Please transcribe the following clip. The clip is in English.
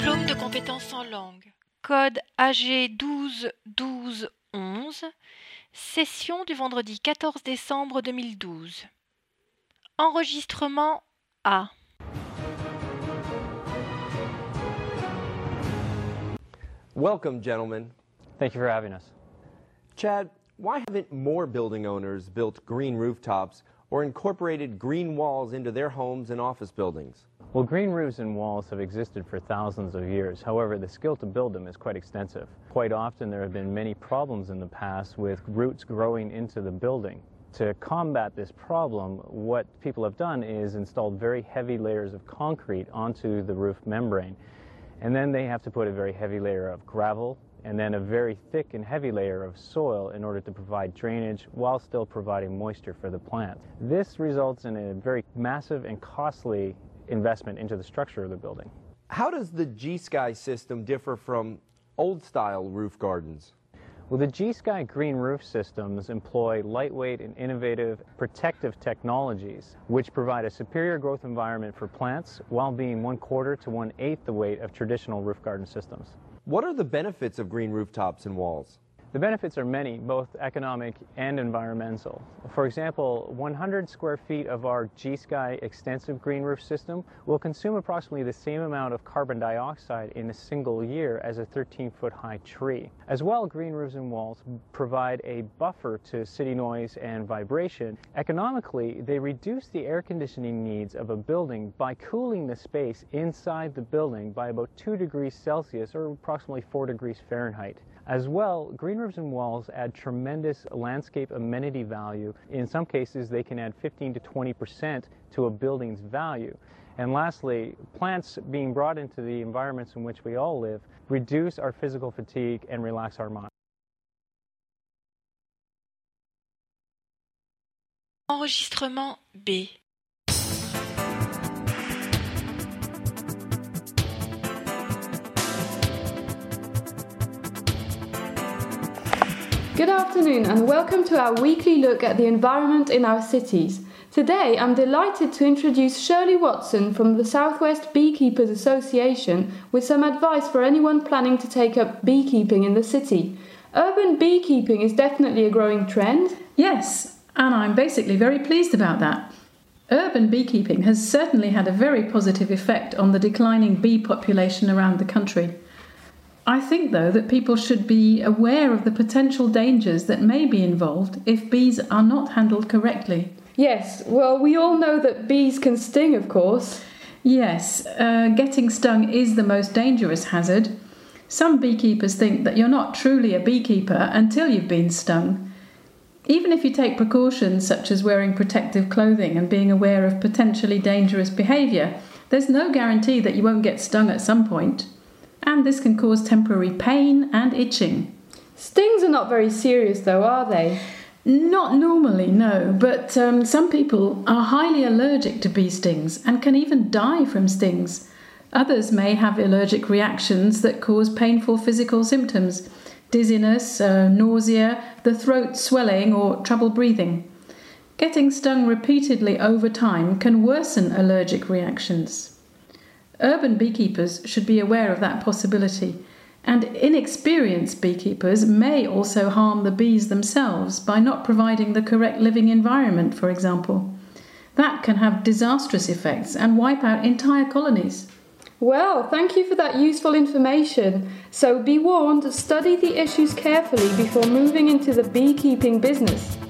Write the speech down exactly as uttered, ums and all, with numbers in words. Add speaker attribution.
Speaker 1: Diplôme de compétences en langue. Code A G douze douze onze. Session du vendredi quatorze décembre deux mille douze. Enregistrement A.
Speaker 2: Welcome, gentlemen.
Speaker 3: Thank you for having us.
Speaker 2: Chad, why haven't more building owners built green rooftops or incorporated green walls into their homes and office buildings?
Speaker 3: Well, green roofs and walls have existed for thousands of years. However, the skill to build them is quite extensive. Quite often there have been many problems in the past with roots growing into the building. To combat this problem, what people have done is installed very heavy layers of concrete onto the roof membrane. And then they have to put a very heavy layer of gravel and then a very thick and heavy layer of soil in order to provide drainage while still providing moisture for the plant. This results in a very massive and costly investment into the structure of the building.
Speaker 2: How does the G-Sky system differ from old-style roof gardens?
Speaker 3: Well, the G-Sky green roof systems employ lightweight and innovative protective technologies which provide a superior growth environment for plants while being one quarter to one eighth the weight of traditional roof garden systems.
Speaker 2: What are the benefits of green rooftops and walls?
Speaker 3: The benefits are many, both economic and environmental. For example, one hundred square feet of our G-Sky extensive green roof system will consume approximately the same amount of carbon dioxide in a single year as a thirteen foot high tree. As well, green roofs and walls provide a buffer to city noise and vibration. Economically, they reduce the air conditioning needs of a building by cooling the space inside the building by about two degrees Celsius or approximately four degrees Fahrenheit. As well, green roofs and walls add tremendous landscape amenity value. In some cases, they can add fifteen to twenty percent to a building's value. And lastly, plants being brought into the environments in which we all live reduce our physical fatigue and relax our mind.
Speaker 1: Enregistrement B.
Speaker 4: Good afternoon and welcome to our weekly look at the environment in our cities. Today I'm delighted to introduce Shirley Watson from the Southwest Beekeepers Association with some advice for anyone planning to take up beekeeping in the city. Urban beekeeping is definitely a growing trend.
Speaker 5: Yes, and I'm basically very pleased about that. Urban beekeeping has certainly had a very positive effect on the declining bee population around the country. I think, though, that people should be aware of the potential dangers that may be involved if bees are not handled correctly.
Speaker 4: Yes, well, we all know that bees can sting, of course.
Speaker 5: Yes, uh, getting stung is the most dangerous hazard. Some beekeepers think that you're not truly a beekeeper until you've been stung. Even if you take precautions such as wearing protective clothing and being aware of potentially dangerous behaviour, there's no guarantee that you won't get stung at some point. And this can cause temporary pain and itching.
Speaker 4: Stings are not very serious though, are they?
Speaker 5: Not normally, no, but um, some people are highly allergic to bee stings and can even die from stings. Others may have allergic reactions that cause painful physical symptoms, dizziness, uh, nausea, the throat swelling or trouble breathing. Getting stung repeatedly over time can worsen allergic reactions. Urban beekeepers should be aware of that possibility, and inexperienced beekeepers may also harm the bees themselves by not providing the correct living environment, for example. That can have disastrous effects and wipe out entire colonies.
Speaker 4: Well, thank you for that useful information. So be warned, study the issues carefully before moving into the beekeeping business.